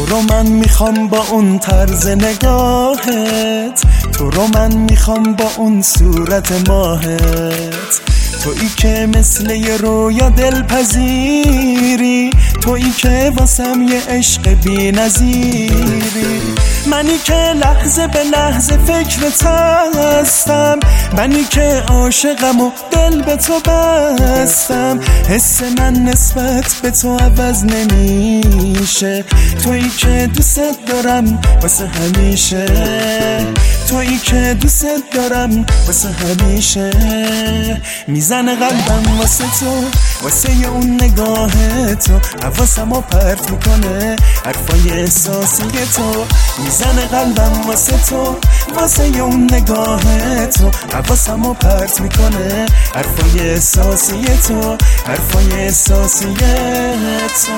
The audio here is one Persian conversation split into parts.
تو رو من میخوام با اون طرز نگاهت، تو رو من میخوام با اون صورت ماهت، تویی که مثل یه رویا دلپذیری، تویی که واسم یه عشق بی نظیری، منی که لحظه به لحظه فکرت هستم، منی که عاشقم و دل به تو بستم، حس من نسبت به تو عوض نمیشه، تویی که دوست دارم واسه همیشه، تویی که دوست دارم واسه همیشه، میزنه قلبم واسه تو، واسه اون نگاه تو، حواسمو پرت میکنه حرفای احساسی تو، میزنه قلبم واسه تو، واسه اون نگاه تو، حواسمو پرت میکنه حرفای احساسی تو، حرفای احساسی تو.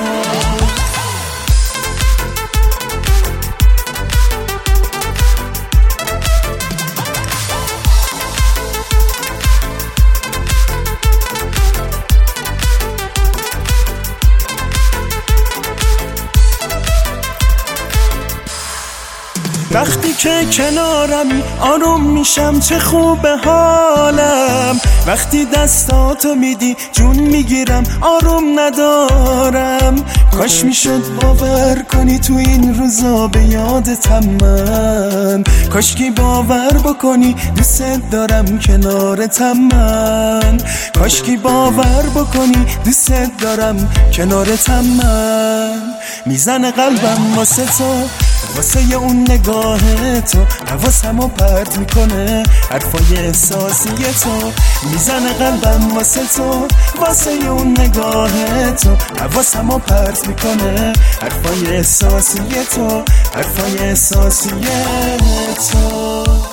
وقتی که کنارمی آروم میشم، چه خوبه حالم، وقتی دستاتو میدی جون میگیرم آروم ندارم، کاش میشد باور کنی تو این روزا به یادتم من، کاش کی باور بکنی دوست دارم کنارتم من، کاش کی باور بکنی دوست دارم کنارتم من، میزنه قلبم واسه تو، واسه اون نگاه تو، حواسمو پرت میکنه حرفای احساسی تو، میزنه قلبم واسه تو، واسه اون نگاه تو، حواسمو پرت میکنه حرفای احساسی تو، حرفای احساسی تو.